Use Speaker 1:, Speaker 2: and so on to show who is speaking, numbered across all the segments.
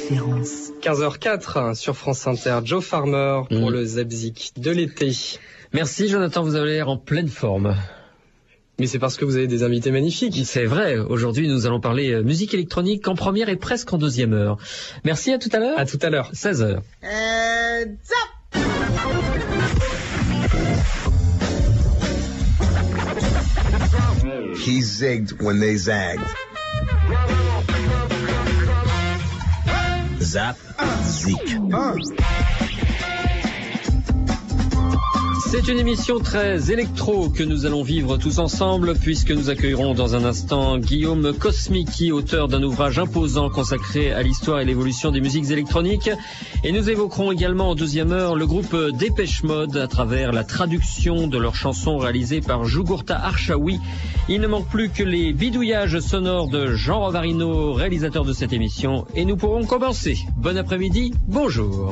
Speaker 1: différence.
Speaker 2: 15h04 sur France Inter, Joe Farmer pour le Zabzik de l'été.
Speaker 3: Merci Jonathan, vous avez l'air en pleine forme.
Speaker 2: Mais c'est parce que vous avez des invités magnifiques.
Speaker 3: C'est vrai, aujourd'hui nous allons parler musique électronique en première et presque en deuxième heure. Merci, à tout à l'heure.
Speaker 2: À tout à l'heure.
Speaker 3: 16h.
Speaker 4: He zigged when they zagged. Zap, zik.
Speaker 3: C'est une émission très électro que nous allons vivre tous ensemble, puisque nous accueillerons dans un instant Guillaume Cosmici, auteur d'un ouvrage imposant consacré à l'histoire et l'évolution des musiques électroniques. Et nous évoquerons également en deuxième heure le groupe Dépêche Mode à travers la traduction de leurs chansons réalisées par Jugurta Archaoui. Il ne manque plus que les bidouillages sonores de Jean Rovarino, réalisateur de cette émission, et nous pourrons commencer. Bon après-midi, bonjour.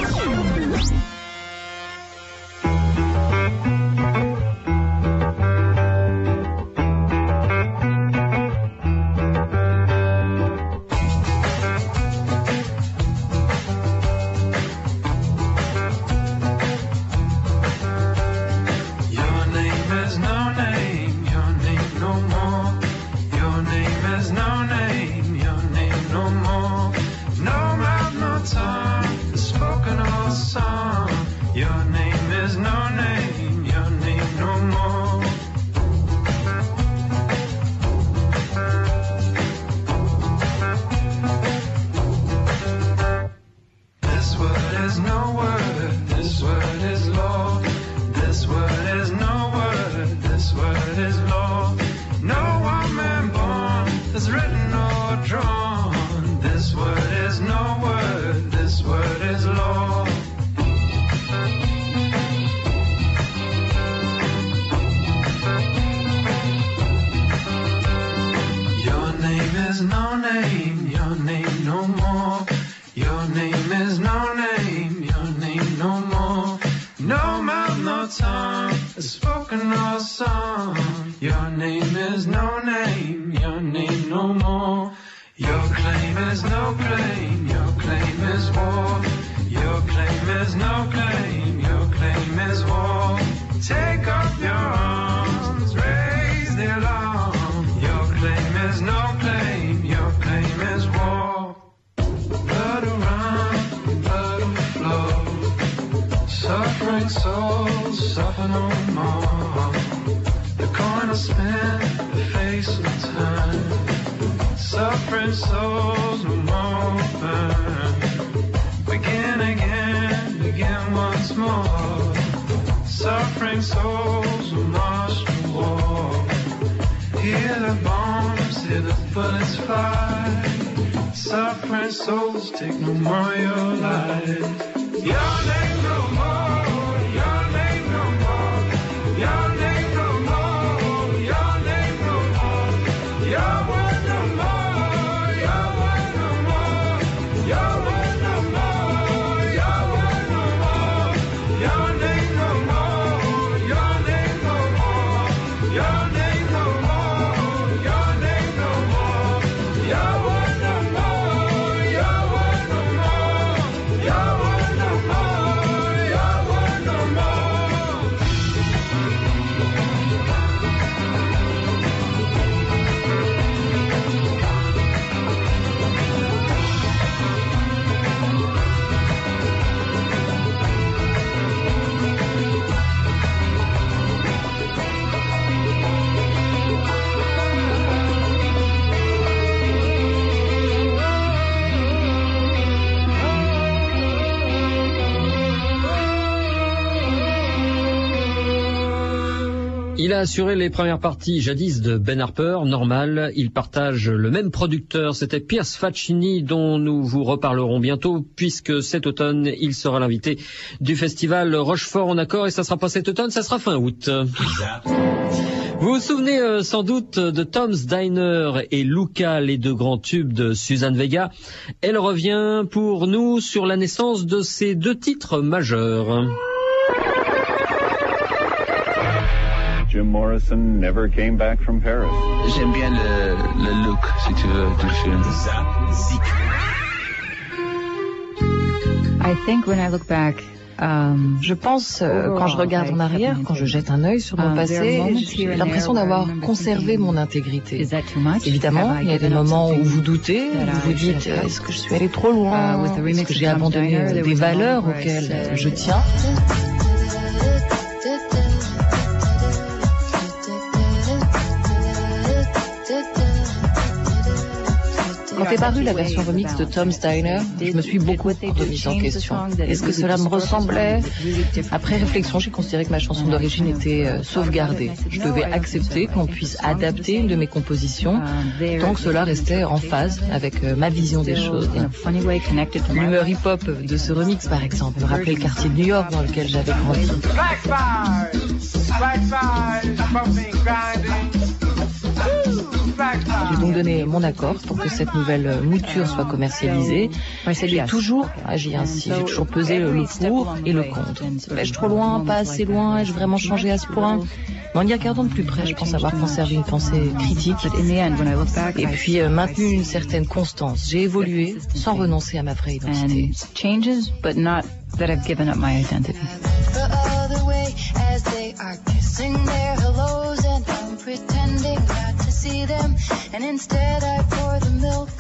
Speaker 3: Il a assuré les premières parties jadis de Ben Harper, Normal. Il partage le même producteur, c'était Pierce Faccini, dont nous vous reparlerons bientôt, puisque cet automne, il sera l'invité du festival Rochefort en Accord, et ça sera pas cet automne, ça sera fin août. Vous vous souvenez sans doute de Tom's Diner et Luca, les deux grands tubes de Suzanne Vega. Elle revient pour nous sur la naissance de ces deux titres majeurs.
Speaker 5: Jim Morrison never came back from Paris.
Speaker 1: J'aime bien le look, si tu veux, du film. Je pense, quand je regarde en arrière, quand je jette un œil sur mon passé, j'ai l'impression d'avoir conservé mon intégrité. Évidemment, il y a des moments où vous doutez, vous vous dites, est-ce que je suis allée trop loin? Est-ce que j'ai abandonné des valeurs auxquelles je tiens? Quand est parue la version remix de Tom Steiner, je me suis beaucoup remise en question. Est-ce que cela me ressemblait? Après réflexion, j'ai considéré que ma chanson d'origine était sauvegardée. Je devais accepter qu'on puisse adapter une de mes compositions tant que cela restait en phase avec ma vision des choses. L'humeur hip-hop de ce remix, par exemple, me rappelait le quartier de New York dans lequel j'avais grandi. J'ai donc donné mon accord pour que cette nouvelle mouture soit commercialisée. J'ai toujours agi ainsi, j'ai toujours pesé le pour et le contre. Vais-je trop loin, pas assez loin? Ai-je vraiment changé à ce point? Mais en y regardant de plus près, je pense avoir conservé une pensée critique et puis maintenu une certaine constance. J'ai évolué sans renoncer à ma vraie identité.
Speaker 6: Pretending not to see them, and instead I pour the milk.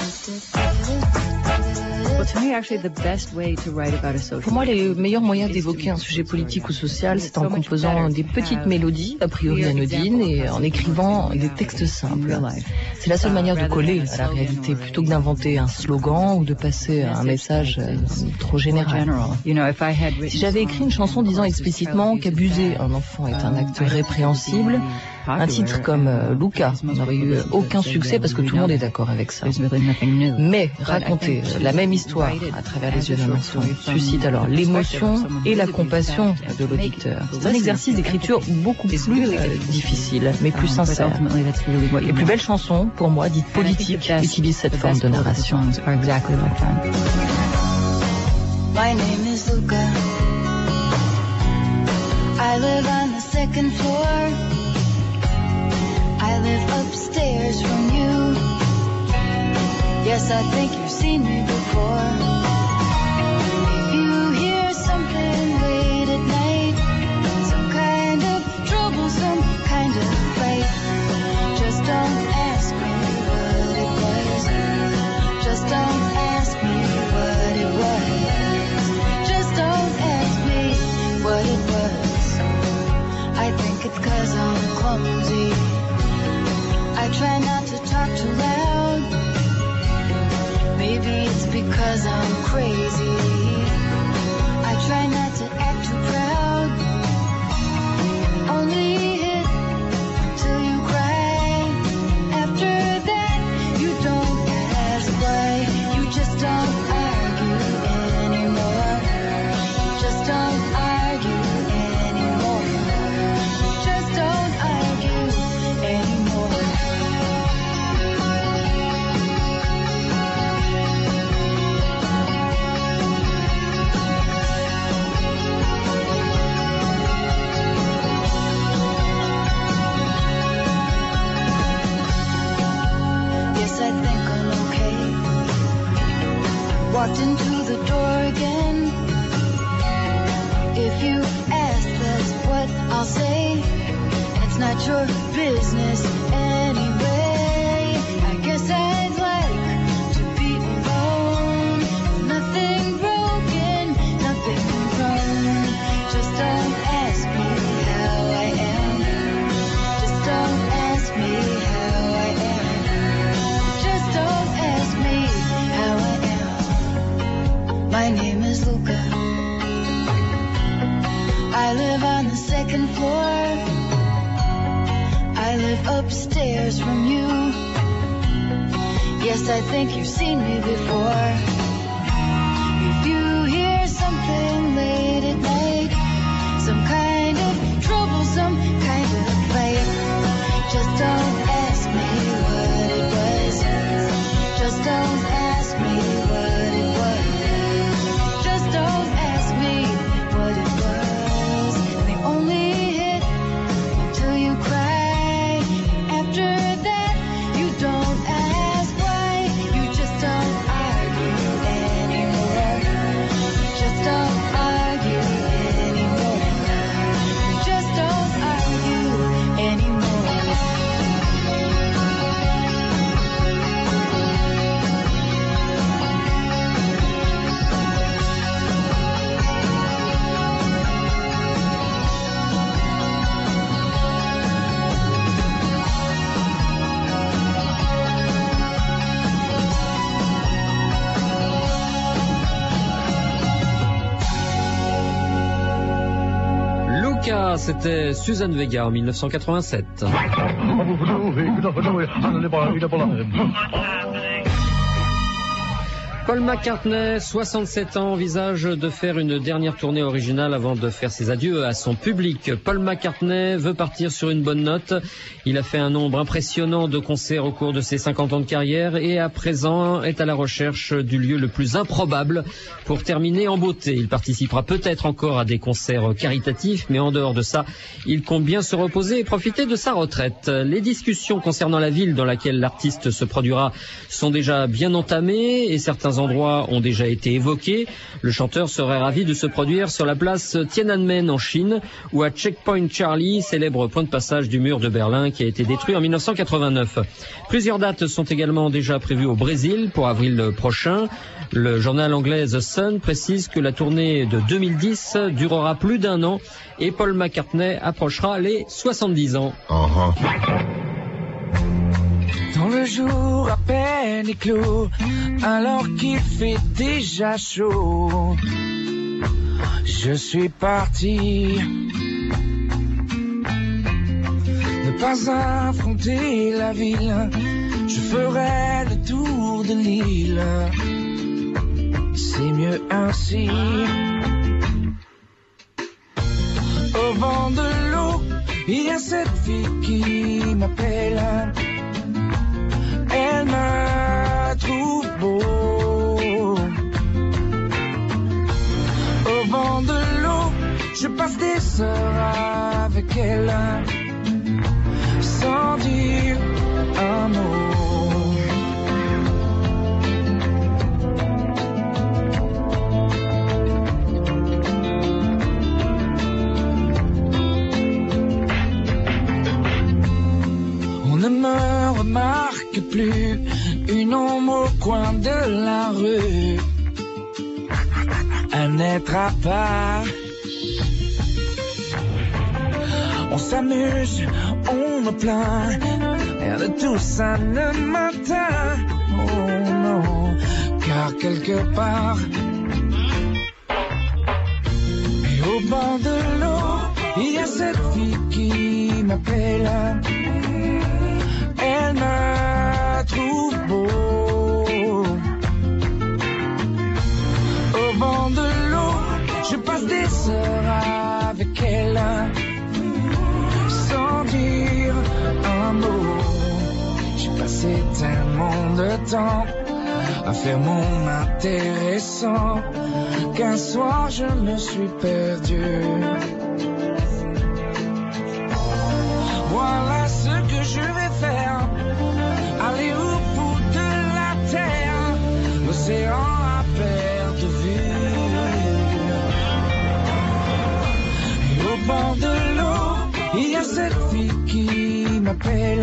Speaker 1: Pour moi, les meilleurs moyens d'évoquer un sujet politique ou social, c'est en composant des petites mélodies, a priori anodines, et en écrivant des textes simples. C'est la seule manière de coller à la réalité, plutôt que d'inventer un slogan ou de passer un message trop général. Si j'avais écrit une chanson disant explicitement qu'abuser un enfant est un acte répréhensible, un titre comme Luca n'aurait eu aucun succès parce que tout le monde est d'accord avec ça. Mais raconter la même histoire à travers les yeux d'un enfant suscite alors l'émotion et la compassion de l'auditeur. C'est un exercice d'écriture beaucoup plus difficile, mais plus sincère. Les plus belles chansons, pour moi, dites politiques, utilisent cette forme de narration.
Speaker 6: My name is Luca. I live on the second floor. I live upstairs from you. Yes, I think you've seen me before. If you hear something late at night, some kind of trouble, some kind of fight, just don't ask me what it was. Just don't ask me what it was. Just don't ask me what it was. I think it's 'cause I'm clumsy. I try not to talk too loud. Maybe it's because I'm crazy. I try not to act too proud. Only hit till you cry. After that, you don't ask why. You just don't argue anymore. Just don't argue anymore. Just don't argue anymore. Walked into the door again. If you ask, that's what I'll say. And it's not your business anyway. I guess I'd like to be alone. Nothing broken, nothing wrong. Just don't ask me how I am. Just don't ask me how I am. Just don't ask me how I am. My name is Luca. I live on the second floor. I live upstairs from you. Yes, I think you've seen me before. If you hear something late at night, some kind of trouble, some kind of fight, just don't ask me what it was. Just don't ask me what it was. Just don't ask me what it was. They only hit until you cry. After that, you don't ask why. You just don't argue
Speaker 3: ça, c'était Suzanne Vega en 1987. Paul McCartney, 67 ans, envisage de faire une dernière tournée originale avant de faire ses adieux à son public. Paul McCartney veut partir sur une bonne note. Il a fait un nombre impressionnant de concerts au cours de ses 50 ans de carrière et à présent est à la recherche du lieu le plus improbable pour terminer en beauté. Il participera peut-être encore à des concerts caritatifs, mais en dehors de ça, il compte bien se reposer et profiter de sa retraite. Les discussions concernant la ville dans laquelle l'artiste se produira sont déjà bien entamées et certains endroits ont déjà été évoqués. Le chanteur serait ravi de se produire sur la place Tiananmen en Chine ou à Checkpoint Charlie, célèbre point de passage du mur de Berlin qui a été détruit en 1989. Plusieurs dates sont également déjà prévues au Brésil pour avril prochain. Le journal anglais The Sun précise que la tournée de 2010 durera plus d'1 an et Paul McCartney approchera les 70 ans.
Speaker 7: Dans le jour à peine éclos, alors qu'il fait déjà chaud, je suis parti. Ne pas affronter la ville, je ferai le tour de l'île. C'est mieux ainsi. Au vent de l'eau, il y a cette fille qui m'appelle. Elle me trouve beau. Au vent de l'eau, je passe des heures avec elle, sans dire un mot. On ne me remarque plus, une ombre au coin de la rue, un être à part. On s'amuse, on me plaint, rien de tout ça ne m'atteint. Oh non, car quelque part, et au bord de l'eau, il y a cette fille qui m'appelle. Elle me trouve beau. Au vent de l'eau, je passe des heures avec elle, sans dire un mot. J'ai passé tellement de temps à faire mon intéressant qu'un soir je me suis perdu. Voilà ce que je vais faire, aller au bout de la terre, l'océan à perte de vue. Et au bord de l'eau, il y a cette fille qui m'appelle,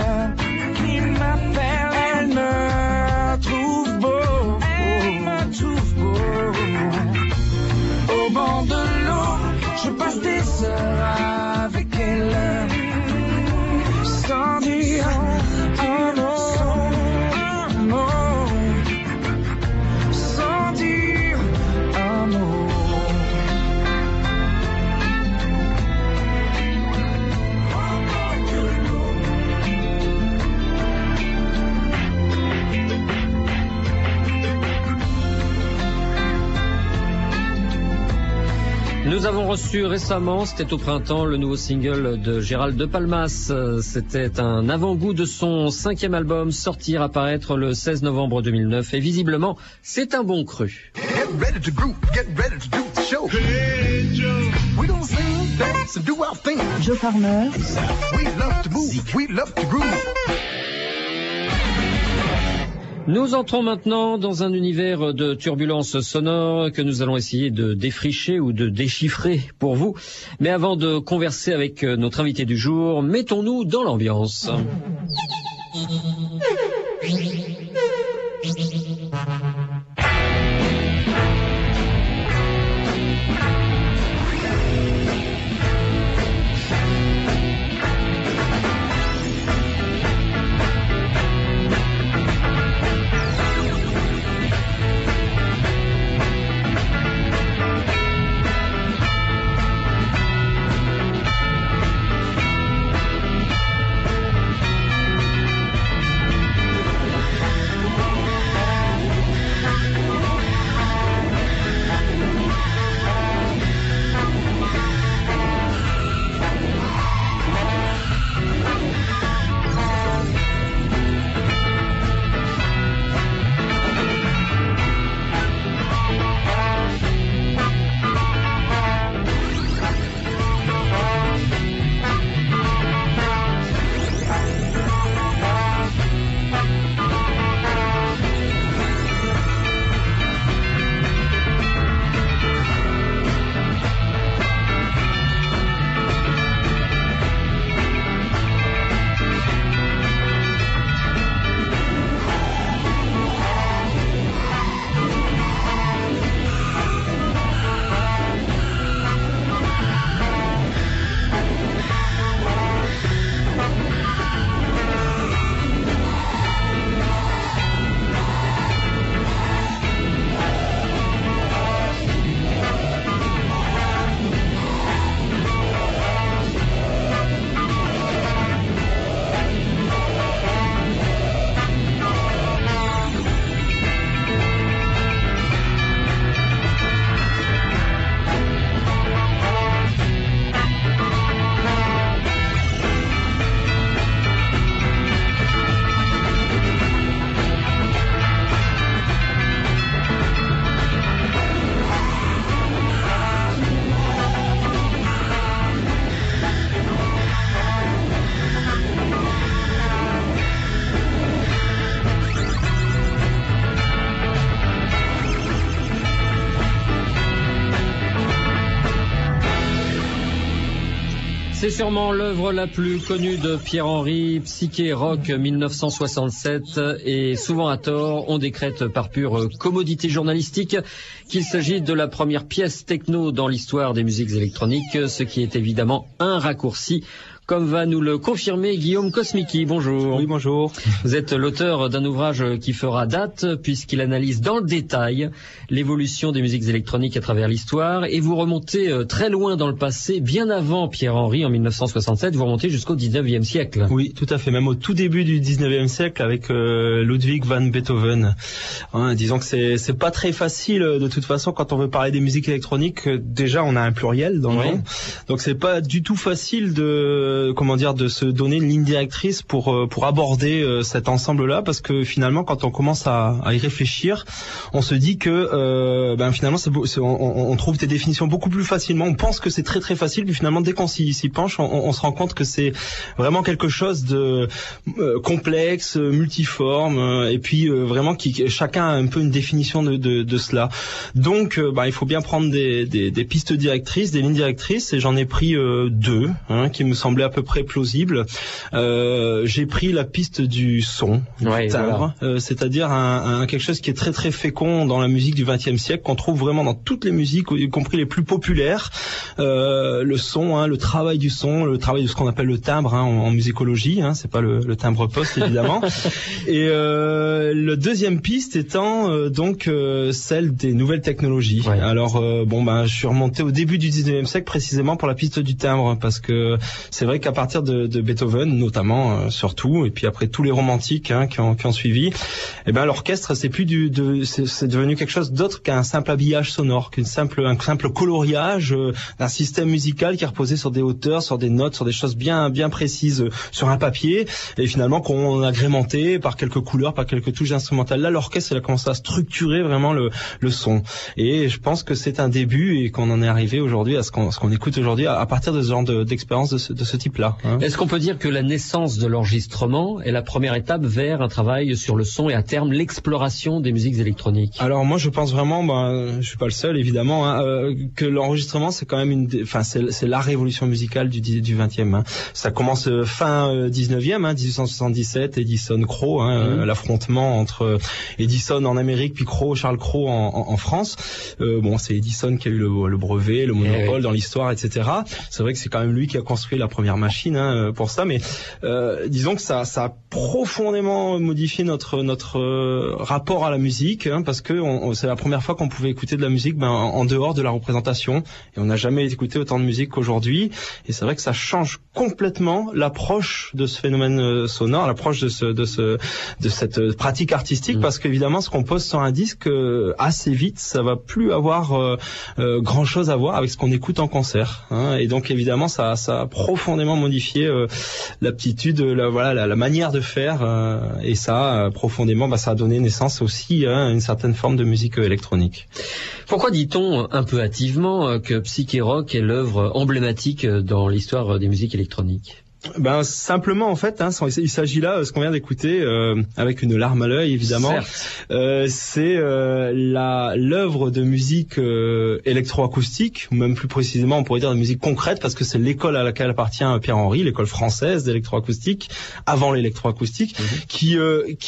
Speaker 7: elle me trouve beau, elle me trouve beau. Au bord de l'eau, je passe des heures avec elle, sans dire un mot, sans dire un mot.
Speaker 3: Nous avons reçu récemment, c'était au printemps, le nouveau single de Gérald de Palmas. C'était un avant-goût de son 5e album, sortir à paraître le 16 novembre 2009. Et visiblement, c'est un bon cru.
Speaker 4: Get ready to groove, get ready to do the show. Hey, Joe. We don't sing, dance and do our thing.
Speaker 8: Joe Farmer.
Speaker 4: We love to move, we love to groove.
Speaker 3: Nous entrons maintenant dans un univers de turbulences sonores que nous allons essayer de défricher ou de déchiffrer pour vous. Mais avant de converser avec notre invité du jour, mettons-nous dans l'ambiance. C'est sûrement l'œuvre la plus connue de Pierre-Henry, Psyché Rock 1967, et souvent à tort, on décrète par pure commodité journalistique qu'il s'agit de la première pièce techno dans l'histoire des musiques électroniques, ce qui est évidemment un raccourci, comme va nous le confirmer Guillaume Kosmicki. Bonjour.
Speaker 8: Oui, bonjour.
Speaker 3: Vous êtes l'auteur d'un ouvrage qui fera date, puisqu'il analyse dans le détail l'évolution des musiques électroniques à travers l'histoire, et vous remontez très loin dans le passé, bien avant Pierre-Henry en 1967, vous remontez jusqu'au 19e siècle.
Speaker 8: Oui, tout à fait, même au tout début du 19e siècle avec Ludwig van Beethoven. Disons que c'est pas très facile de toute façon quand on veut parler des musiques électroniques, déjà on a un pluriel dans le nom, donc c'est pas du tout facile de se donner une ligne directrice pour aborder cet ensemble-là, parce que finalement quand on commence à y réfléchir, on se dit que finalement on trouve des définitions beaucoup plus facilement. On pense que c'est très très facile, puis finalement dès qu'on s'y penche, on se rend compte que c'est vraiment quelque chose de complexe, multiforme, et puis vraiment qui chacun a un peu une définition de cela. Donc il faut bien prendre des pistes directrices, des lignes directrices, et j'en ai pris deux qui me semblaient à peu près plausibles. J'ai pris la piste du son, du timbre, c'est-à-dire quelque chose qui est très très fécond dans la musique du XXe siècle, qu'on trouve vraiment dans toutes les musiques, y compris les plus populaires. Le son, le travail du son, le travail de ce qu'on appelle le timbre en musicologie, c'est pas le timbre poste évidemment. Et le deuxième piste étant celle des nouvelles technologies. Ouais. Alors je suis remonté au début du 19e siècle précisément pour la piste du timbre, parce que c'est vrai qu'à partir de Beethoven notamment, surtout, et puis après tous les romantiques qui ont suivi, l'orchestre c'est devenu quelque chose d'autre qu'un simple habillage sonore, un simple coloriage d'un système musical qui reposait sur des hauteurs, sur des notes, sur des choses bien bien précises sur un papier, et finalement qu'on agrémentait par quelques couleurs, par quelques touches instrumentales. Là, l'orchestre il a commencé à structurer vraiment le son, et je pense que c'est un début, et qu'on en est arrivé aujourd'hui à ce qu'on écoute aujourd'hui à partir de ce genre d'expérience de ce type-là.
Speaker 3: Est-ce qu'on peut dire que la naissance de l'enregistrement est la première étape vers un travail sur le son et à terme l'exploration des musiques électroniques?
Speaker 8: Alors moi je pense vraiment, je suis pas le seul évidemment, que l'enregistrement c'est quand même c'est la révolution musicale du 20e. Ça commence fin 19e, 1877, Edison Crowe, l'affrontement entre Edison en Amérique puis Charles Crowe en France. C'est Edison qui a eu le brevet, le monopole dans l'histoire, etc. C'est vrai que c'est quand même lui qui a construit la première machine pour ça, mais disons que ça a profondément modifié notre rapport à la musique, parce que c'est la première fois qu'on pouvait écouter de la musique en dehors de la représentation, et on n'a jamais écouté autant de musique qu'aujourd'hui, et c'est vrai que ça change complètement l'approche de ce phénomène sonore, l'approche de cette pratique artistique, parce qu'évidemment ce qu'on pose sur un disque assez vite, ça va plus avoir grand chose à voir avec ce qu'on écoute en concert, et donc évidemment ça a profondément modifié l'aptitude, la manière de faire, et ça profondément ça a donné naissance aussi à une certaine forme de musique électronique.
Speaker 3: Pourquoi dit-on un peu hâtivement que Psyché Rock est l'œuvre emblématique dans l'histoire des musiques électroniques?
Speaker 8: Simplement en fait, il s'agit là, ce qu'on vient d'écouter, avec une larme à l'œil évidemment, c'est l'œuvre de musique électroacoustique, ou même plus précisément on pourrait dire de musique concrète, parce que c'est l'école à laquelle appartient Pierre-Henry, l'école française d'électroacoustique, avant l'électroacoustique, qui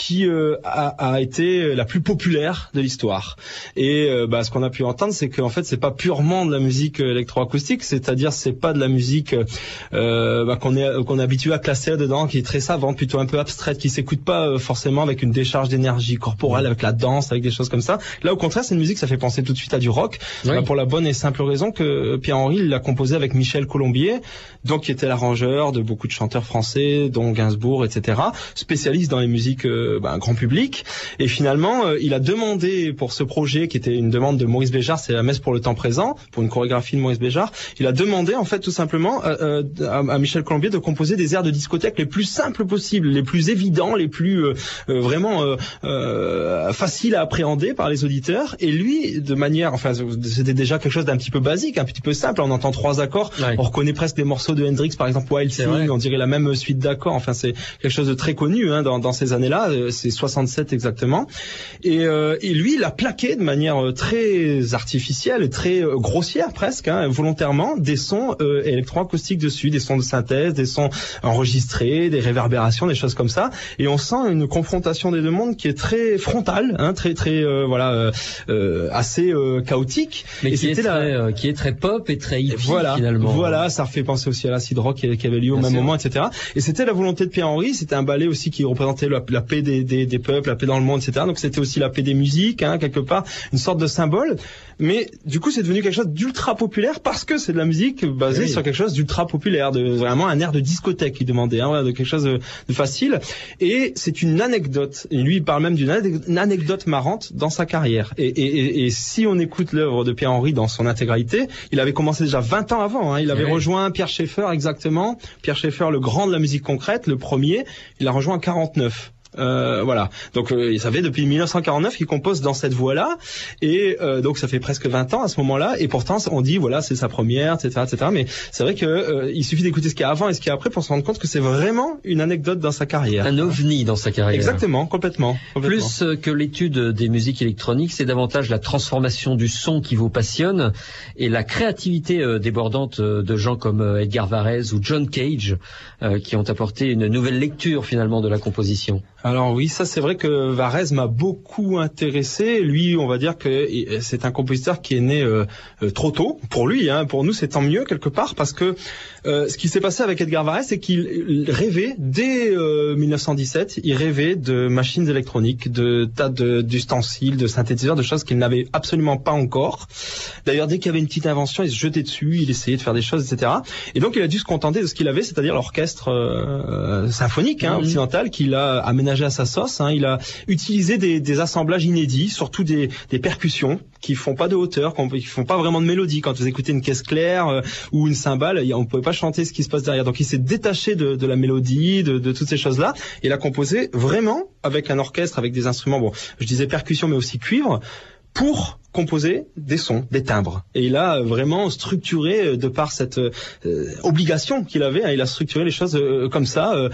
Speaker 8: a été la plus populaire de l'histoire. Et ce qu'on a pu entendre, c'est qu'en fait c'est pas purement de la musique électroacoustique, c'est-à-dire c'est pas de la musique qu'on est habitué à classer dedans, qui est très savante, plutôt un peu abstraite, qui s'écoute pas forcément avec une décharge d'énergie corporelle, avec la danse, avec des choses comme ça. Là, au contraire, c'est une musique, ça fait penser tout de suite à du rock, pour la bonne et simple raison que Pierre-Henry l'a composé avec Michel Colombier, donc qui était l'arrangeur de beaucoup de chanteurs français, dont Gainsbourg, etc., spécialiste dans les musiques grand public. Et finalement, il a demandé pour ce projet, qui était une demande de Maurice Béjart, c'est la messe pour le temps présent, pour une chorégraphie de Maurice Béjart, il a demandé en fait tout simplement à Michel Colombier de composer composer des airs de discothèque les plus simples possibles, les plus évidents, les plus vraiment faciles à appréhender par les auditeurs. Et lui, de manière, enfin, c'était déjà quelque chose d'un petit peu basique, un petit peu simple. On entend 3 accords, on reconnaît presque des morceaux de Hendrix, par exemple Wild Thing, on dirait la même suite d'accords. Enfin, c'est quelque chose de très connu dans ces années-là. C'est 67 exactement. Et lui, il a plaqué de manière très artificielle et très grossière presque, volontairement, des sons électroacoustiques dessus, des sons de synthèse, des sons enregistrés, des réverbérations, des choses comme ça. Et on sent une confrontation des deux mondes qui est très frontale, très assez chaotique.
Speaker 3: Mais qui est très pop et très hippie finalement.
Speaker 8: Voilà, ça fait penser aussi à l'acid rock qui avait lieu au même moment, etc. Et c'était la volonté de Pierre-Henry. C'était un ballet aussi qui représentait la paix des peuples, la paix dans le monde, etc. Donc c'était aussi la paix des musiques, quelque part, une sorte de symbole. Mais du coup, c'est devenu quelque chose d'ultra populaire parce que c'est de la musique basée sur quelque chose d'ultra populaire, de vraiment un air de discothèque, il demandait, de quelque chose de facile. Et c'est une anecdote. Et lui, il parle même d'une anecdote marrante dans sa carrière. Et si on écoute l'œuvre de Pierre-Henry dans son intégralité, il avait commencé déjà 20 ans avant. Il avait rejoint Pierre Schaeffer, exactement. Pierre Schaeffer, le grand de la musique concrète, le premier. Il l'a rejoint en 49. Voilà. Donc ça fait depuis 1949 qu'il compose dans cette voie-là, et donc ça fait presque 20 ans à ce moment-là, et pourtant on dit voilà, c'est sa première, etc., etc. Mais c'est vrai que il suffit d'écouter ce qu'il y a avant et ce qu'il y a après pour se rendre compte que c'est vraiment une anecdote dans sa carrière.
Speaker 3: Un ovni dans sa carrière.
Speaker 8: Exactement, complètement.
Speaker 3: Plus que l'étude des musiques électroniques, c'est davantage la transformation du son qui vous passionne et la créativité débordante de gens comme Edgar Varèse ou John Cage qui ont apporté une nouvelle lecture finalement de la composition.
Speaker 8: Alors oui, ça c'est vrai que Varèse m'a beaucoup intéressé. Lui, on va dire que c'est un compositeur qui est né trop tôt. Pour lui, pour nous, c'est tant mieux quelque part, parce que ce qui s'est passé avec Edgar Varèse, c'est qu'il rêvait dès 1917. Il rêvait de machines électroniques, de tas d'ustensiles, de synthétiseurs, de choses qu'il n'avait absolument pas encore. D'ailleurs, dès qu'il y avait une petite invention, il se jetait dessus, il essayait de faire des choses, etc. Et donc, il a dû se contenter de ce qu'il avait, c'est-à-dire l'orchestre symphonique occidental qu'il a aménagé à sa sauce. Il a utilisé des assemblages inédits, surtout des percussions qui font pas de hauteur, qui font pas vraiment de mélodie. Quand vous écoutez une caisse claire ou une cymbale, on pouvait pas chanter ce qui se passe derrière. Donc il s'est détaché de la mélodie, de toutes ces choses-là. Il a composé vraiment avec un orchestre, avec des instruments, je disais percussion mais aussi cuivre, pour composer des sons, des timbres. Et il a vraiment structuré, de par cette obligation qu'il avait, il a structuré les choses comme ça,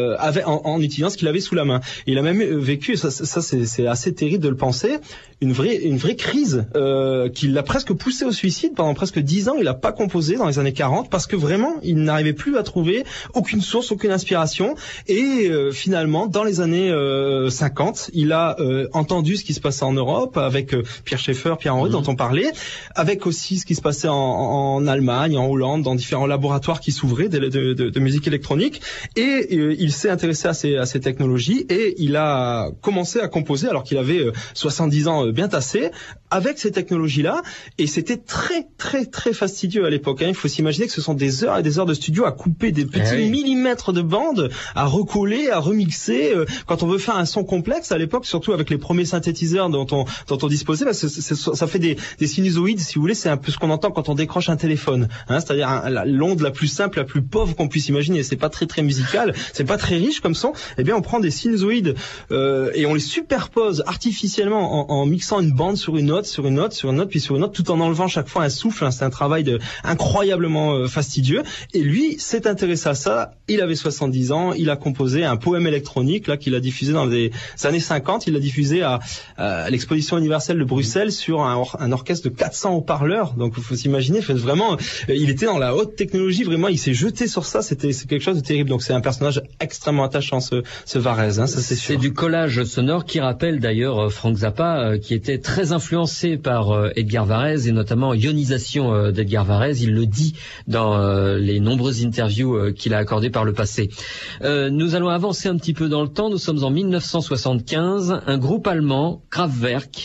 Speaker 8: en utilisant ce qu'il avait sous la main. Et il a même vécu, ça c'est assez terrible de le penser, une vraie crise qui l'a presque poussé au suicide. Pendant presque 10 ans, il n'a pas composé dans les années 40 parce que vraiment, il n'arrivait plus à trouver aucune source, aucune inspiration. Et finalement, dans les années 50, il a entendu ce qui se passait en Europe avec Pierre Schaeffer, Pierre-Henry dont on parlait, avec aussi ce qui se passait en Allemagne, en Hollande, dans différents laboratoires qui s'ouvraient de musique électronique, et il s'est intéressé à ces technologies, et il a commencé à composer alors qu'il avait 70 ans bien tassés, avec ces technologies-là, et c'était très très très fastidieux à l'époque. Il faut s'imaginer que ce sont des heures et des heures de studio à couper des petits millimètres de bande, à recoller, à remixer. Quand on veut faire un son complexe à l'époque, surtout avec les premiers synthétiseurs dont on disposait, ça fait des sinusoïdes, si vous voulez. C'est un peu ce qu'on entend quand on décroche un téléphone, c'est-à-dire l'onde la plus simple, la plus pauvre qu'on puisse imaginer. C'est pas très très musical, c'est pas très riche comme son. Eh bien, on prend des sinusoïdes et on les superpose artificiellement en mixant une bande sur une note, sur une note, sur une note, puis sur une note, tout en enlevant chaque fois un souffle. C'est un travail incroyablement fastidieux. Et lui s'est intéressé à ça. Il avait 70 ans, il a composé un poème électronique là qu'il a diffusé dans les années 50. Il l'a diffusé à l'exposition universelle de Bruxelles sur un orchestre de 400 haut-parleurs. Donc il faut s'imaginer, vraiment, il était dans la haute technologie, vraiment, il s'est jeté sur ça. C'est quelque chose de terrible. Donc c'est un personnage extrêmement attachant, ce Varèse, ça c'est sûr.
Speaker 3: C'est du collage sonore qui rappelle d'ailleurs Frank Zappa, qui était très influencé par Edgar Varèse, et notamment ionisation d'Edgar Varèse. Il le dit dans les nombreuses interviews qu'il a accordées par le passé. Nous allons avancer un petit peu dans le temps. Nous sommes en 1975. Un groupe allemand, Kraftwerk,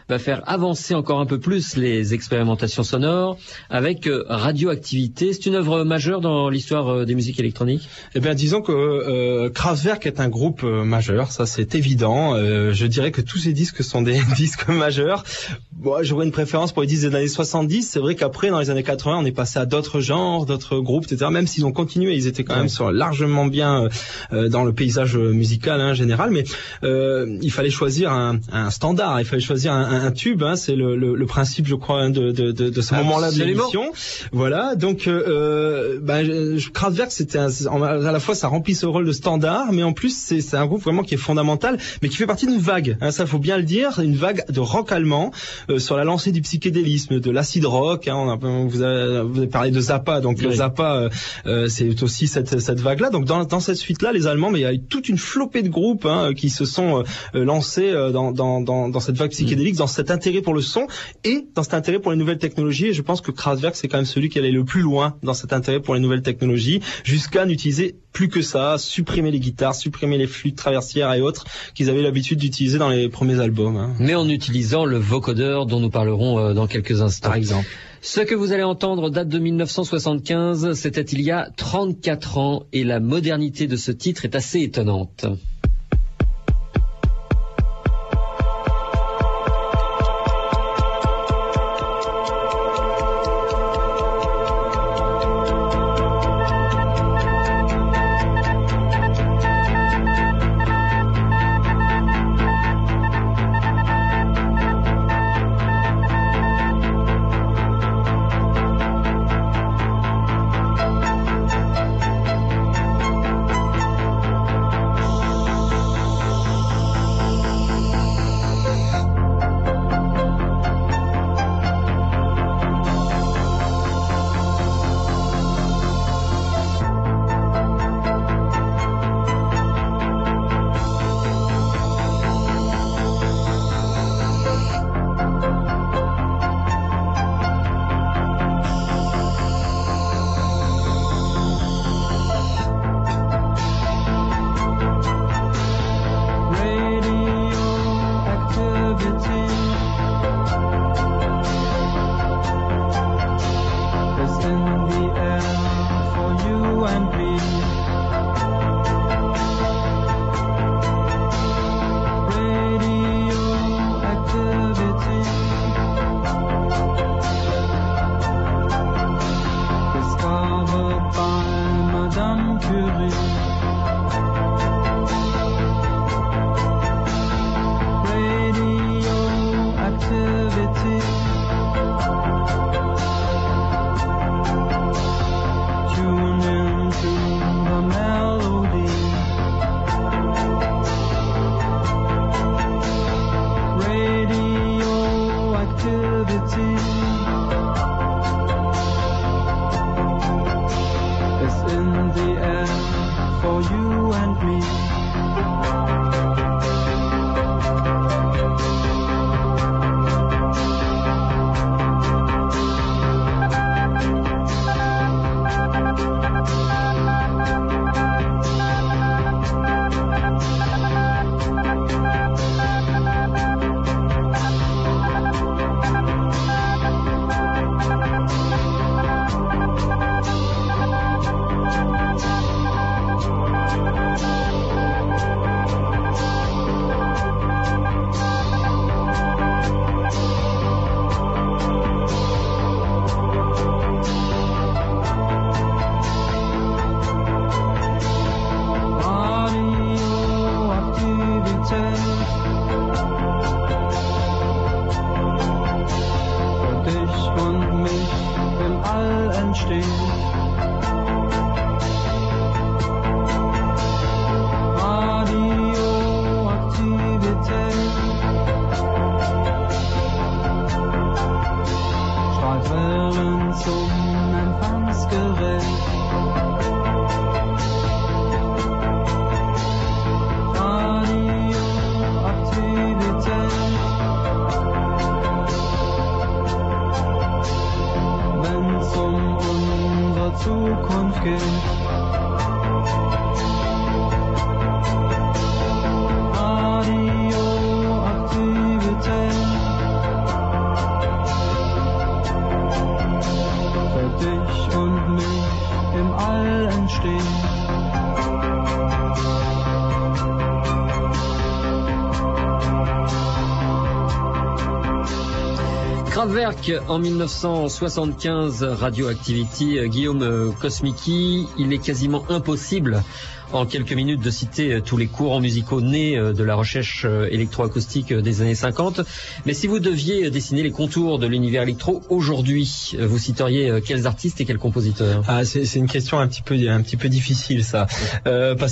Speaker 3: va faire avancer encore un peu plus les expérimentations sonores avec Radioactivité. C'est une œuvre majeure dans l'histoire des musiques électroniques.
Speaker 8: Eh bien, disons que Kraftwerk est un groupe majeur, ça c'est évident. Je dirais que tous ces disques sont des disques majeurs. Bon, j'aurais une préférence pour les disques des années 70. C'est vrai qu'après, dans les années 80, on est passé à d'autres genres, d'autres groupes, etc. Même s'ils ont continué, ils étaient quand même largement bien dans le paysage musical en général. Mais il fallait choisir un standard, il fallait choisir un tube. Hein, c'est le principe, je crois, de ce moment-là de l'émission. Voilà. Donc, Kraftwerk, c'était à la fois ça remplit ce rôle de standard, mais en plus c'est un groupe vraiment qui est fondamental, mais qui fait partie d'une vague. Hein, ça, faut bien le dire, une vague de rock allemand sur la lancée du psychédélisme, de l'acid rock. Hein, vous avez parlé de Zappa, donc Zappa, c'est aussi cette vague-là. Donc dans cette suite-là, les Allemands, mais il y a eu toute une flopée de groupes qui se sont lancés dans cette vague psychédélique, dans cet intérêt pour le son et dans cet intérêt pour les nouvelles technologies. Et je pense que Kraftwerk, c'est quand même celui qui allait le plus loin dans cet intérêt pour les nouvelles technologies, jusqu'à n'utiliser plus que ça, supprimer les guitares, supprimer les flûtes traversières et autres qu'ils avaient l'habitude d'utiliser dans les premiers albums. Hein.
Speaker 3: Mais en utilisant le vocodeur dont nous parlerons dans quelques instants.
Speaker 8: Par exemple.
Speaker 3: Ce que vous allez entendre date de 1975, c'était il y a 34 ans et la modernité de ce titre est assez étonnante. Kraftwerk en 1975, Radioactivity, Guillaume Kosmicki. Il est quasiment impossible en quelques minutes de citer tous les courants musicaux nés de la recherche électroacoustique des années 50. Mais si vous deviez dessiner les contours de l'univers électro aujourd'hui, vous citeriez quels artistes et quels compositeurs?
Speaker 8: Ah, c'est une question un petit peu difficile, ça. Parce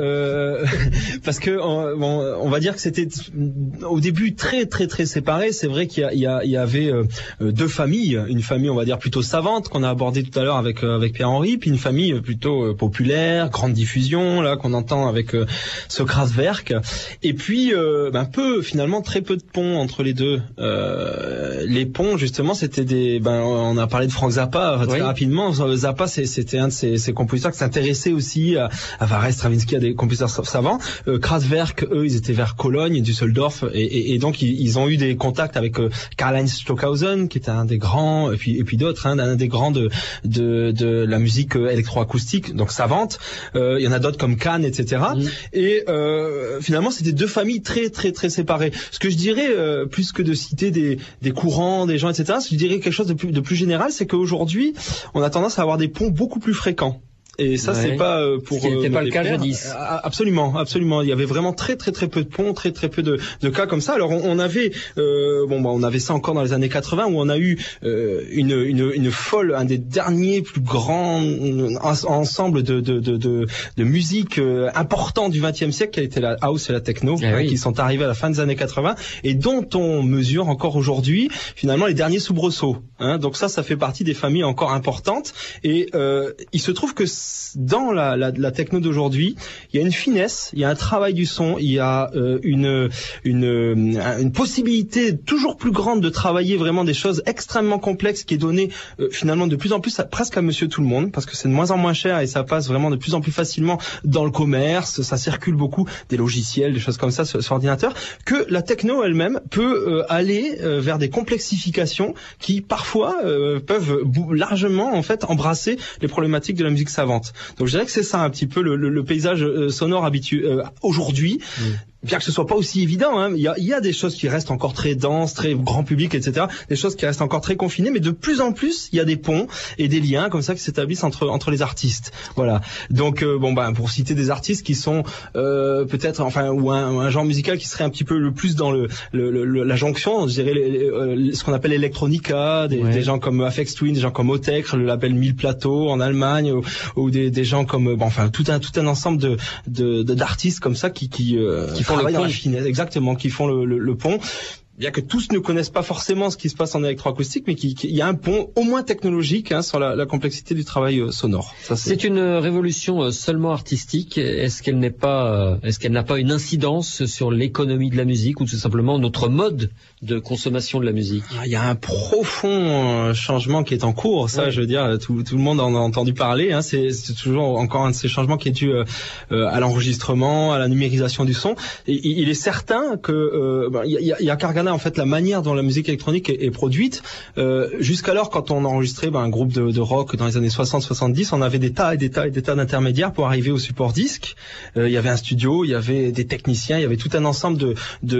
Speaker 8: que on va dire que c'était au début très séparé. C'est vrai qu'il y avait deux familles, une famille on va dire plutôt savante qu'on a abordée tout à l'heure avec Pierre-Henri, puis une famille plutôt populaire, grande diffusion, là qu'on entend avec ce Kraftwerk, et puis finalement très peu de ponts entre les deux. Les ponts justement c'était on a parlé de Frank Zappa très rapidement. Zappa c'était un de ces compositeurs qui s'intéressait aussi à Varese, Stravinsky, à des compositeurs savants. Kraftwerk, eux, ils étaient vers Cologne, Düsseldorf, et donc ils ont eu des contacts avec Karl-Heinz Stockhausen, qui était un des grands, et puis d'autres, un des grands de la musique électroacoustique, donc savante. Il y en a d'autres comme Kahn, etc. Et finalement, c'était deux familles très séparées. Ce que je dirais, plus que de citer des courants, des gens, etc., je dirais quelque chose de plus général, c'est qu'aujourd'hui, on a tendance à avoir des ponts beaucoup plus fréquents. Et ça, c'est pas pour.
Speaker 3: Ce qui n'était pas le cas jadis.
Speaker 8: Absolument. Il y avait vraiment très peu de ponts, très peu de cas comme ça. Alors on avait, on avait ça encore dans les années 80 où on a eu une folle, un des derniers plus grands ensembles de musique important du XXe siècle, qui a été la house et la techno, qui sont arrivés à la fin des années 80 et dont on mesure encore aujourd'hui finalement les derniers soubresauts. Donc ça fait partie des familles encore importantes. Et il se trouve que dans la techno d'aujourd'hui, il y a une finesse, il y a un travail du son, il y a une possibilité toujours plus grande de travailler vraiment des choses extrêmement complexes qui est donnée finalement de plus en plus presque à monsieur tout le monde, parce que c'est de moins en moins cher et ça passe vraiment de plus en plus facilement dans le commerce, ça circule beaucoup, des logiciels, des choses comme ça sur ordinateur, que la techno elle-même peut aller vers des complexifications qui parfois peuvent largement en fait embrasser les problématiques de la musique savante. Donc je dirais que c'est ça un petit peu le paysage sonore habituel aujourd'hui. Bien que ce soit pas aussi évident, il y a des choses qui restent encore très denses, très grand public, etc. Des choses qui restent encore très confinées, mais de plus en plus, il y a des ponts et des liens comme ça qui s'établissent entre les artistes. Voilà. Donc pour citer des artistes qui sont peut-être, ou un genre musical qui serait un petit peu le plus dans la jonction, je dirais ce qu'on appelle l'électronica, des gens comme Aphex Twin, des gens comme Otek, le label 1000 Plateaux en Allemagne, ou des gens comme tout un ensemble d'artistes comme ça qui font le pont. Exactement, qui font le pont. Bien que tous ne connaissent pas forcément ce qui se passe en électroacoustique, mais il y a un pont au moins technologique sur la complexité du travail sonore. Ça,
Speaker 3: c'est une révolution seulement artistique. Est-ce qu'elle n'a pas une incidence sur l'économie de la musique ou tout simplement notre mode de consommation de la musique?
Speaker 8: Il y a un profond changement qui est en cours. Ça, je veux dire, tout le monde en a entendu parler. C'est toujours encore un de ces changements qui est dû à l'enregistrement, à la numérisation du son. Et il est certain que il y a qu'à regarder en fait la manière dont la musique électronique est produite. Jusqu'alors, quand on enregistrait un groupe de rock dans les années 60-70, on avait des tas d'intermédiaires pour arriver au support disque. Il y avait un studio, il y avait des techniciens, il y avait tout un ensemble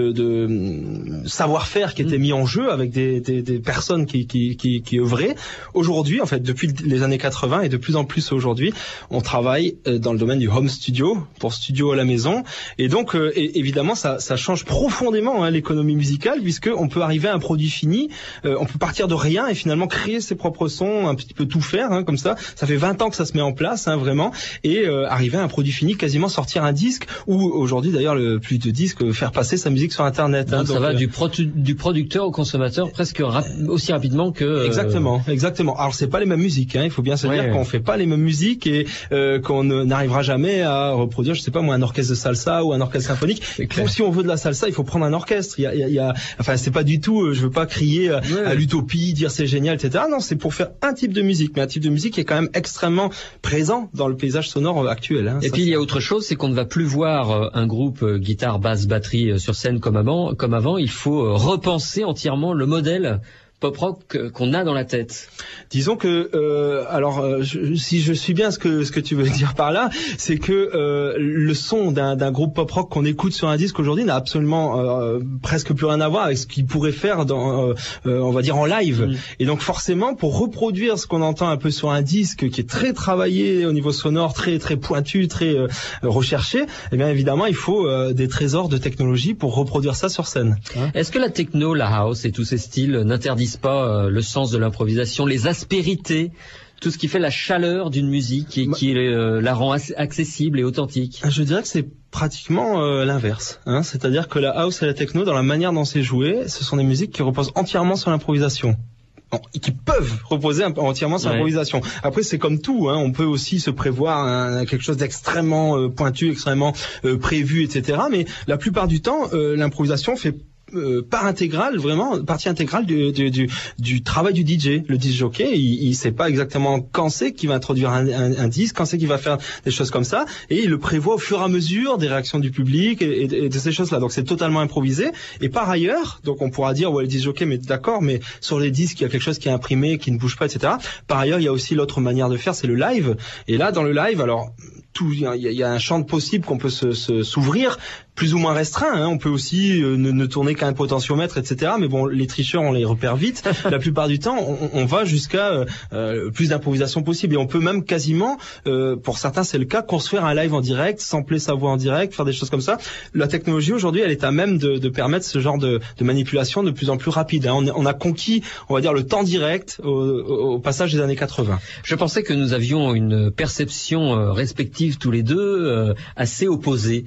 Speaker 8: de savoir-faire qui était mis en jeu avec des personnes qui œuvraient. Aujourd'hui, en fait, depuis les années 80 et de plus en plus aujourd'hui, on travaille dans le domaine du home studio, pour studio à la maison. Et donc, évidemment, ça change profondément l'économie musicale, puisque on peut arriver à un produit fini, on peut partir de rien et finalement créer ses propres sons, un petit peu tout faire, comme ça. Ça fait 20 ans que ça se met en place, vraiment, et arriver à un produit fini, quasiment sortir un disque, ou aujourd'hui d'ailleurs le plus de disques, faire passer sa musique sur Internet.
Speaker 3: Donc ça va du producteur au consommateur presque aussi rapidement que...
Speaker 8: Exactement. Alors c'est pas les mêmes musiques, il faut bien se dire qu'on fait pas les mêmes musiques et qu'on n'arrivera jamais à reproduire, je sais pas moi, un orchestre de salsa ou un orchestre symphonique. Si on veut de la salsa, il faut prendre un orchestre. C'est pas du tout, je veux pas crier à l'utopie, dire c'est génial, etc. Non, c'est pour faire un type de musique, mais un type de musique qui est quand même extrêmement présent dans le paysage sonore actuel.
Speaker 3: Et puis il y a autre chose, c'est qu'on ne va plus voir un groupe guitare, basse, batterie sur scène comme avant. Il faut repenser entièrement le modèle pop-rock qu'on a dans la tête?
Speaker 8: Disons que si je suis bien ce que tu veux dire par là, c'est que le son d'un groupe pop-rock qu'on écoute sur un disque aujourd'hui n'a absolument presque plus rien à voir avec ce qu'il pourrait faire dans on va dire en live. Et donc forcément, pour reproduire ce qu'on entend un peu sur un disque qui est très travaillé au niveau sonore, très très pointu, très recherché, eh bien évidemment il faut des trésors de technologie pour reproduire ça sur scène.
Speaker 3: Est-ce que la techno, la house et tous ces styles n'interdisent pas le sens de l'improvisation, les aspérités, tout ce qui fait la chaleur d'une musique et qui la rend accessible et authentique?
Speaker 8: Je dirais que c'est pratiquement l'inverse, c'est-à-dire que la house et la techno, dans la manière dont c'est joué, ce sont des musiques qui reposent entièrement sur l'improvisation. Qui peuvent reposer entièrement sur l'improvisation. Après, c'est comme tout, on peut aussi se prévoir quelque chose d'extrêmement pointu, extrêmement prévu, etc. Mais la plupart du temps, l'improvisation fait partie intégrale du travail du DJ. Le disc jockey, il sait pas exactement quand c'est qu'il va introduire un disque, quand c'est qu'il va faire des choses comme ça, et il le prévoit au fur et à mesure des réactions du public et de ces choses-là. Donc c'est totalement improvisé. Et par ailleurs, donc on pourra dire le disc jockey, mais d'accord, mais sur les disques il y a quelque chose qui est imprimé, qui ne bouge pas, etc. Par ailleurs, il y a aussi l'autre manière de faire, c'est le live. Et là, dans le live, alors il y a un champ de possibles qu'on peut s'ouvrir, plus ou moins restreint. On peut aussi ne tourner qu'à un potentiomètre, etc. Mais bon, les tricheurs, on les repère vite. La plupart du temps, on va jusqu'à plus d'improvisation possible. Et on peut même quasiment, pour certains c'est le cas, construire un live en direct, sampler sa voix en direct, faire des choses comme ça. La technologie aujourd'hui, elle est à même de permettre ce genre de manipulation de plus en plus rapide. On a conquis, on va dire, le temps direct au passage des années 80.
Speaker 3: Je pensais que nous avions une perception respective tous les deux assez opposée.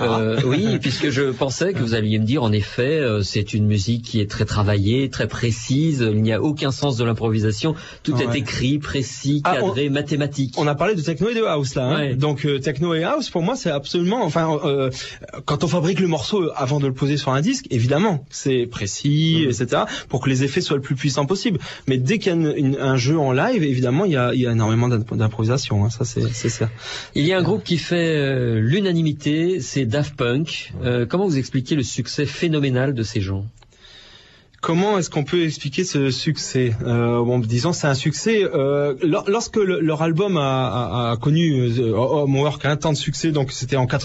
Speaker 3: Oui, puisque je pensais que vous alliez me dire, en effet, c'est une musique qui est très travaillée, très précise, il n'y a aucun sens de l'improvisation, tout est écrit, précis, cadré, mathématique.
Speaker 8: On a parlé de techno et de house là, donc techno et house, pour moi c'est absolument, quand on fabrique le morceau avant de le poser sur un disque, évidemment, c'est précis, etc., pour que les effets soient le plus puissants possible. Mais dès qu'il y a un jeu en live, évidemment, il y a énormément d'improvisation, ça c'est ça.
Speaker 3: Il y a un groupe qui fait l'unanimité, c'est Daft Punk. Comment vous expliquez le succès phénoménal de ces gens?
Speaker 8: Comment est-ce qu'on peut expliquer ce succès? Disons c'est un succès. Lorsque leur album a connu Homework un temps de succès, donc c'était en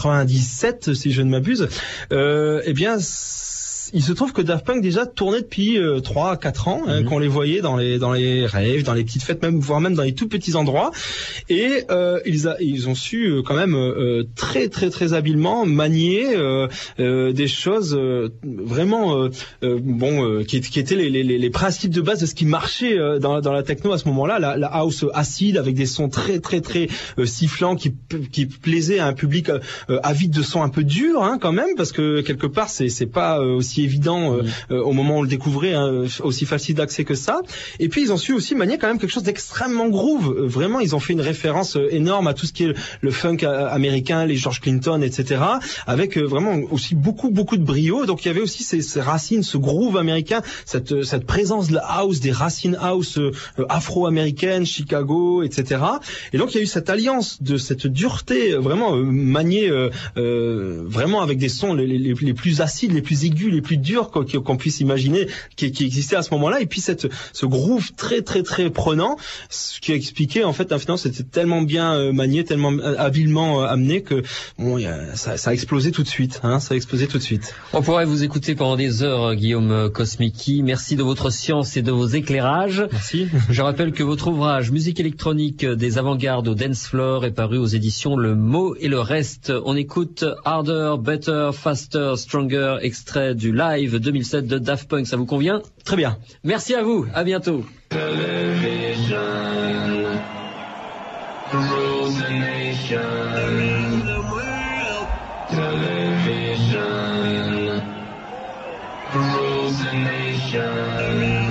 Speaker 8: 97 si je ne m'abuse. Eh bien, il se trouve que Daft Punk déjà tournait depuis 3-4 ans, qu'on les voyait dans les raves, dans les petites fêtes, voire même dans les tout petits endroits, et ils ont su quand même très très très habilement manier des choses vraiment qui étaient les principes de base de ce qui marchait dans la techno à ce moment-là, la house acide avec des sons très très très sifflants qui plaisaient à un public avide de sons un peu durs quand même, parce que quelque part c'est pas aussi évident au moment où on le découvrait, aussi facile d'accès que ça. Et puis ils ont su aussi manier quand même quelque chose d'extrêmement groove. Vraiment, ils ont fait une référence énorme à tout ce qui est le funk américain, les George Clinton, etc. Avec vraiment aussi beaucoup de brio. Donc il y avait aussi ces racines, ce groove américain, cette présence de la house, des racines house afro-américaines, Chicago, etc. Et donc il y a eu cette alliance de cette dureté vraiment maniée vraiment avec des sons les plus acides, les plus aigus, les plus durs qu'on puisse imaginer qui existait à ce moment-là, et puis ce groove très très très prenant, ce qui a expliqué en fait finalement c'était tellement bien manié, tellement habilement amené que ça a explosé tout de suite, ça a explosé tout de suite.
Speaker 3: On pourrait vous écouter pendant des heures, Guillaume Kosmicki. Merci de votre science et de vos éclairages.
Speaker 8: Merci.
Speaker 3: Je rappelle que votre ouvrage Musique électronique des avant-gardes au dance floor est paru aux éditions Le Mot et le Reste. On écoute Harder, Better, Faster, Stronger, extrait du live 2007 de Daft Punk. Ça vous convient?
Speaker 8: Très bien.
Speaker 3: Merci à vous. À bientôt.
Speaker 7: Television rules the nation. Television rules the nation.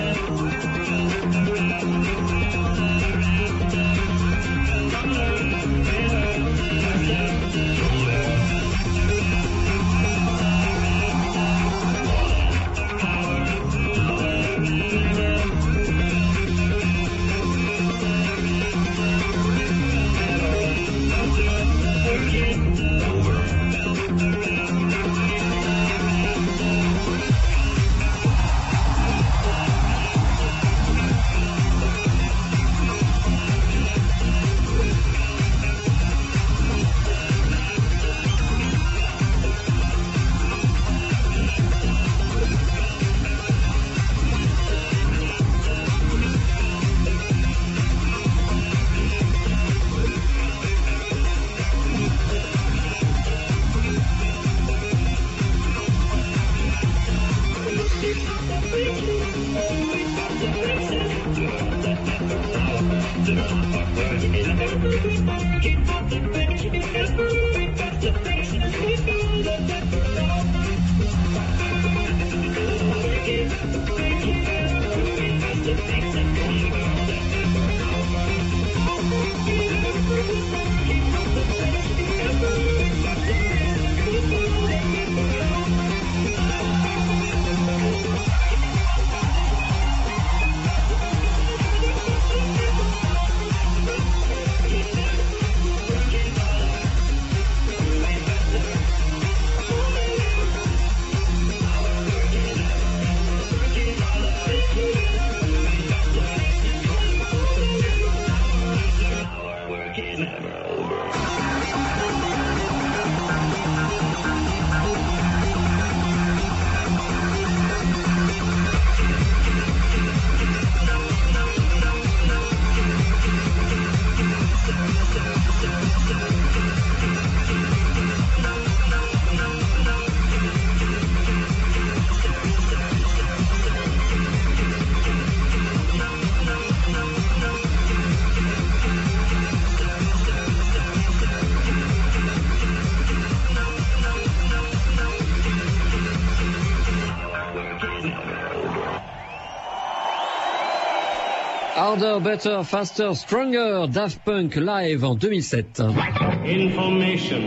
Speaker 3: Harder, Better, Faster, Stronger, Daft Punk live en 2007.
Speaker 9: Information.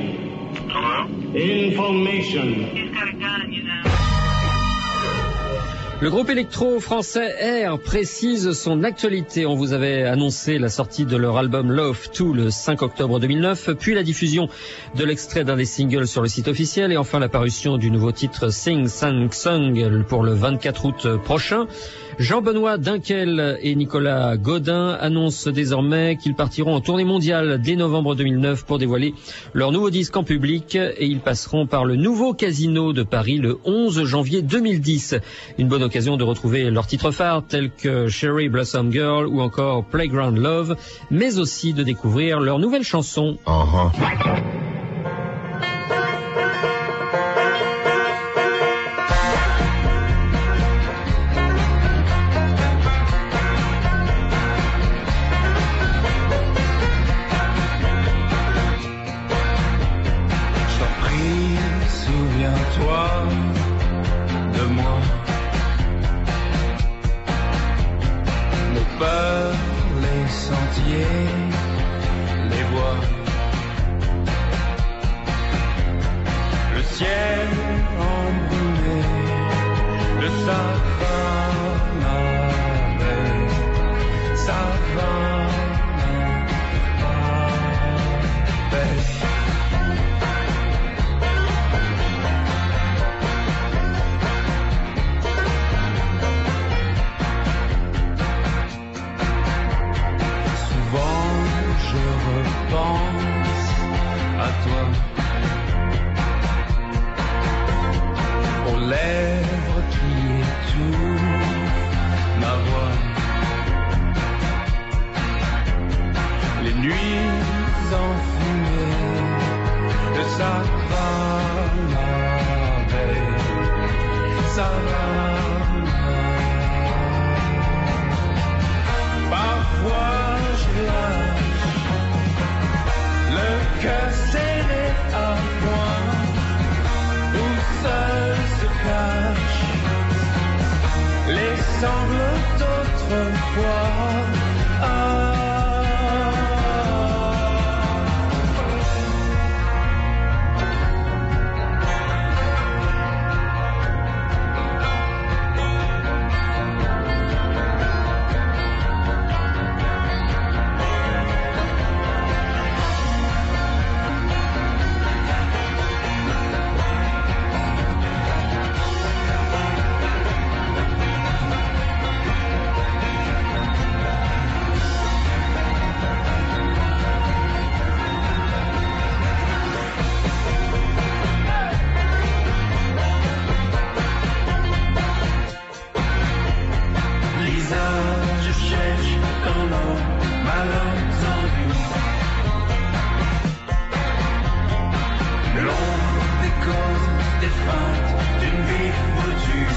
Speaker 3: Le groupe électro français R précise son actualité. On vous avait annoncé la sortie de leur album Love 2 le 5 octobre 2009, puis la diffusion de l'extrait d'un des singles sur le site officiel et enfin la parution du nouveau titre Sing Sang Sung pour le 24 août prochain. Jean-Benoît Dunkel et Nicolas Godin annoncent désormais qu'ils partiront en tournée mondiale dès novembre 2009 pour dévoiler leur nouveau disque en public et ils passeront par le nouveau Casino de Paris le 11 janvier 2010. Une bonne occasion de retrouver leurs titres phares tels que Cherry Blossom Girl ou encore Playground Love, mais aussi de découvrir leurs nouvelles chansons.
Speaker 7: Sanglots autrefois. Je cherche dans nos malentendus l'ombre des causes, des feintes d'une vie foutue.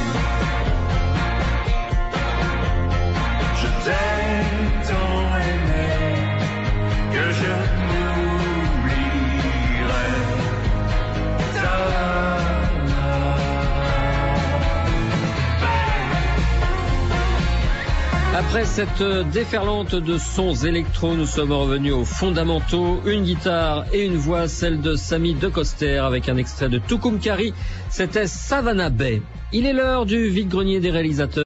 Speaker 7: Je t'ai tant aimé que je m'oublierai.
Speaker 3: Après cette déferlante de sons électro, nous sommes revenus aux fondamentaux, une guitare et une voix, celle de Samy De Coster avec un extrait de Tucumcari, c'était Savannah Bay. Il est l'heure du vide-grenier des réalisateurs.